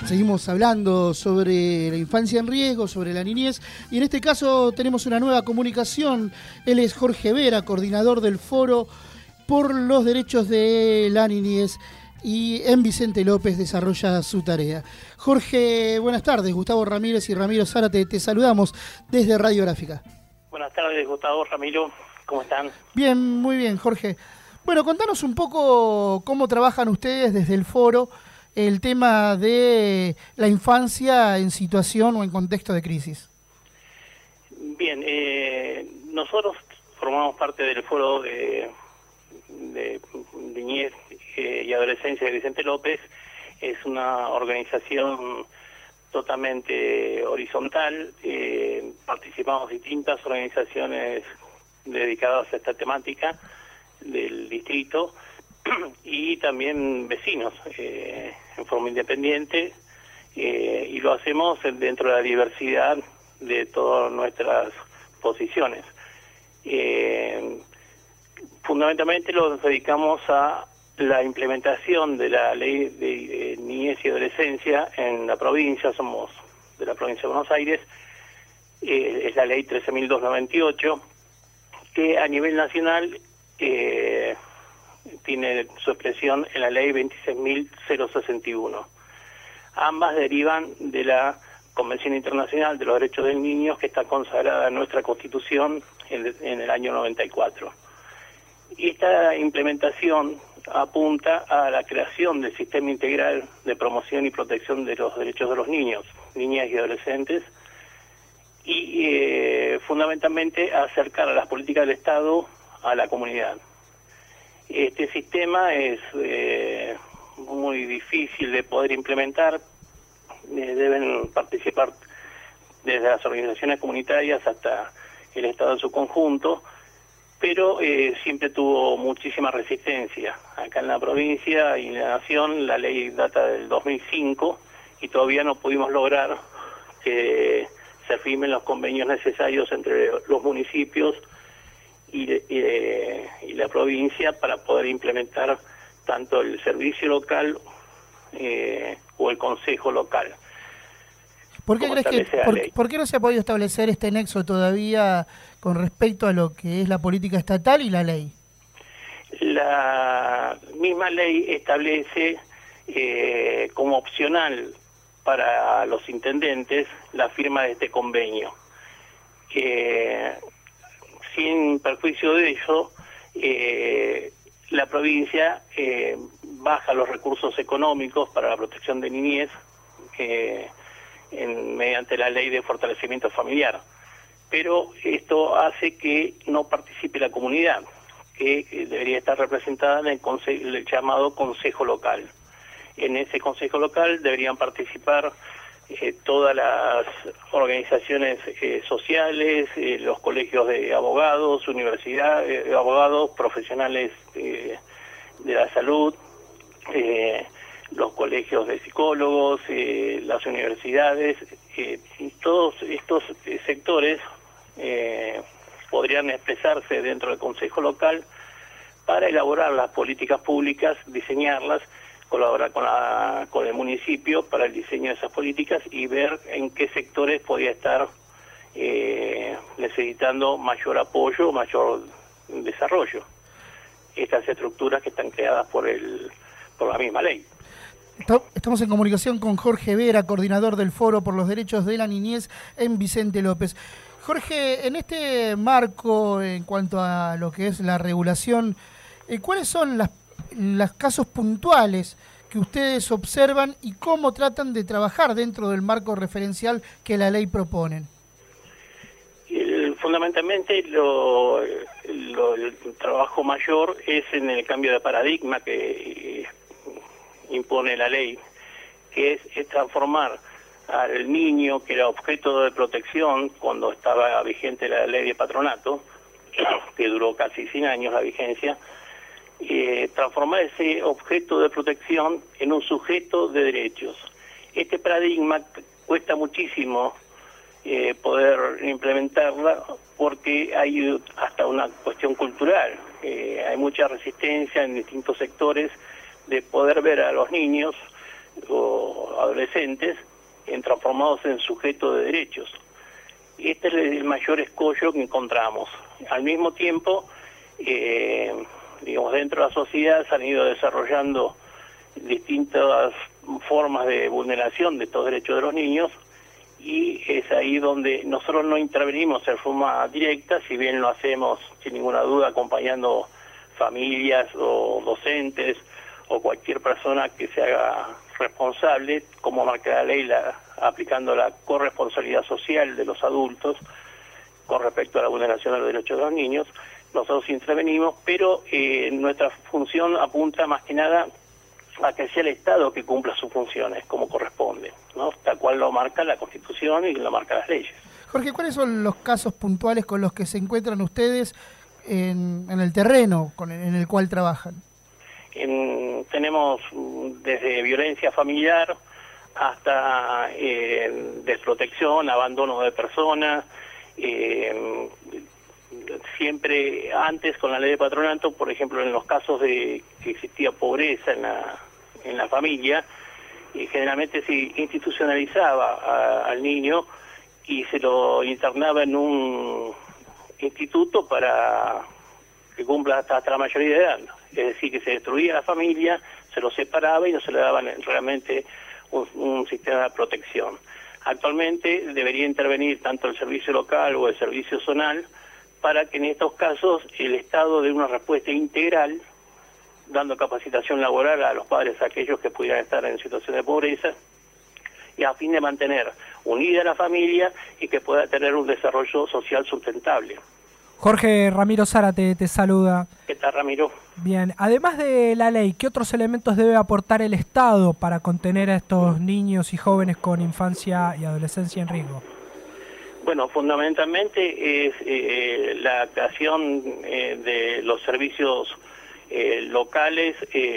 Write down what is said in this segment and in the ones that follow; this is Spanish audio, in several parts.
Seguimos hablando sobre la infancia en riesgo, sobre la niñez, y en este caso tenemos una nueva comunicación. Él es Jorge Vera, coordinador del Foro por los Derechos de la Niñez, y en Vicente López desarrolla su tarea. Jorge, buenas tardes. Gustavo Ramírez y Ramiro Zárate, te saludamos desde Radiográfica. Buenas tardes, Gustavo, Ramiro, ¿cómo están? Bien, muy bien, Jorge. Bueno, contanos un poco cómo trabajan ustedes desde el Foro el tema de la infancia en situación o en contexto de crisis. Bien, nosotros formamos parte del Foro de Niñez y Adolescencia de Vicente López. Es una organización totalmente horizontal. Participamos distintas organizaciones dedicadas a esta temática del distrito y también vecinos en forma independiente, y lo hacemos dentro de la diversidad de todas nuestras posiciones. Fundamentalmente nos dedicamos a la implementación de la ley de niñez y adolescencia en la provincia. Somos de la provincia de Buenos Aires. Es la ley 13.298, que a nivel nacional tiene su expresión en la ley 26.061. Ambas derivan de la Convención Internacional de los Derechos del Niño, que está consagrada en nuestra Constitución en el año 94. Y esta implementación apunta a la creación del sistema integral de promoción y protección de los derechos de los niños, niñas y adolescentes, y fundamentalmente a acercar a las políticas del Estado a la comunidad. Este sistema es muy difícil de poder implementar. Deben participar desde las organizaciones comunitarias hasta el Estado en su conjunto, pero siempre tuvo muchísima resistencia. Acá en la provincia y en la nación la ley data del 2005 y todavía no pudimos lograr que se firmen los convenios necesarios entre los municipios y la provincia para poder implementar tanto el servicio local o el consejo local. ¿Por qué no se ha podido establecer este nexo todavía con respecto a lo que es la política estatal y la ley? La misma ley establece como opcional para los intendentes la firma de este convenio. Sin perjuicio de ello, la provincia baja los recursos económicos para la protección de niñez mediante la ley de fortalecimiento familiar. Pero esto hace que no participe la comunidad, que debería estar representada en el llamado Consejo Local. En ese Consejo Local deberían participar todas las organizaciones sociales, los colegios de abogados, universidades, abogados, profesionales de la salud, los colegios de psicólogos, las universidades. Todos estos sectores podrían expresarse dentro del Consejo Local para elaborar las políticas públicas, diseñarlas, colaborar con el municipio para el diseño de esas políticas y ver en qué sectores podía estar necesitando mayor apoyo, mayor desarrollo. Estas estructuras que están creadas por la misma ley. Estamos en comunicación con Jorge Vera, coordinador del Foro por los Derechos de la Niñez en Vicente López. Jorge, en este marco, en cuanto a lo que es la regulación, ¿cuáles son los casos puntuales que ustedes observan y cómo tratan de trabajar dentro del marco referencial que la ley propone? Fundamentalmente el trabajo mayor es en el cambio de paradigma que impone la ley, que es transformar al niño, que era objeto de protección cuando estaba vigente la ley de patronato, que duró casi 100 años la vigencia, transformar ese objeto de protección en un sujeto de derechos. Este paradigma cuesta muchísimo poder implementarla porque hay hasta una cuestión cultural. Hay mucha resistencia en distintos sectores de poder ver a los niños o adolescentes adolescentes transformados en sujetos de derechos. Este es el mayor escollo que encontramos. Al mismo tiempo, digamos, dentro de la sociedad se han ido desarrollando distintas formas de vulneración de estos derechos de los niños, y es ahí donde nosotros no intervenimos en forma directa, si bien lo hacemos sin ninguna duda acompañando familias o docentes o cualquier persona que se haga responsable, como marca la ley, aplicando la corresponsabilidad social de los adultos con respecto a la vulneración de los derechos de los niños. Nosotros intervenimos, pero nuestra función apunta más que nada a que sea el Estado que cumpla sus funciones como corresponde, ¿no? Tal cual lo marca la Constitución y lo marcan las leyes. Jorge, ¿cuáles son los casos puntuales con los que se encuentran ustedes en el terreno en el cual trabajan? Tenemos desde violencia familiar hasta desprotección, abandono de personas, siempre antes con la ley de patronato, por ejemplo, en los casos de que existía pobreza en la familia, generalmente se institucionalizaba al niño y se lo internaba en un instituto para que cumpla hasta la mayoría de edad. Es decir, que se destruía la familia, se lo separaba y no se le daba realmente un sistema de protección. Actualmente debería intervenir tanto el servicio local o el servicio zonal para que en estos casos el Estado dé una respuesta integral, dando capacitación laboral a los padres, a aquellos que pudieran estar en situación de pobreza, y a fin de mantener unida la familia y que pueda tener un desarrollo social sustentable. Jorge, Ramiro Zárate te saluda. ¿Qué tal, Ramiro? Bien, además de la ley, ¿qué otros elementos debe aportar el Estado para contener a estos niños y jóvenes con infancia y adolescencia en riesgo? Bueno, fundamentalmente es la creación de los servicios locales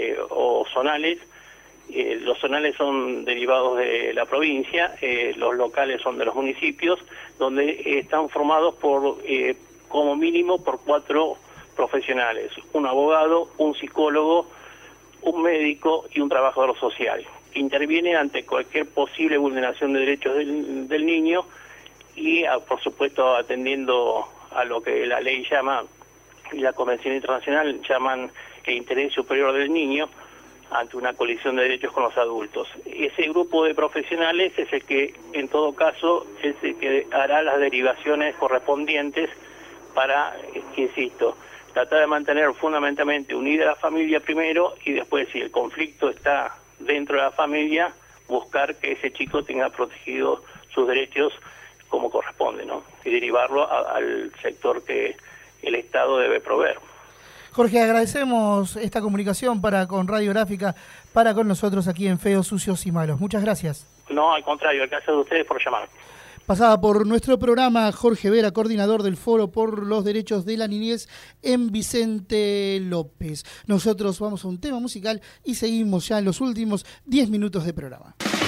o zonales. Los zonales son derivados de la provincia, los locales son de los municipios, donde están formados por como mínimo por 4 profesionales: un abogado, un psicólogo, un médico y un trabajador social, que interviene ante cualquier posible vulneración de derechos del niño y, por supuesto, atendiendo a lo que la ley llama y la Convención Internacional llaman el interés superior del niño ante una colisión de derechos con los adultos. Ese grupo de profesionales es el que, en todo caso, es el que hará las derivaciones correspondientes para, insisto, tratar de mantener fundamentalmente unida la familia primero, y después, si el conflicto está dentro de la familia, buscar que ese chico tenga protegidos sus derechos como corresponde, ¿no? Y derivarlo al sector que el Estado debe proveer. Jorge, agradecemos esta comunicación con Radiográfica, para con nosotros aquí en Feos, Sucios y Malos. Muchas gracias. No, al contrario, gracias a ustedes por llamar. Pasaba por nuestro programa Jorge Vera, coordinador del Foro por los Derechos de la Niñez en Vicente López. Nosotros vamos a un tema musical y seguimos ya en los últimos 10 minutos de programa.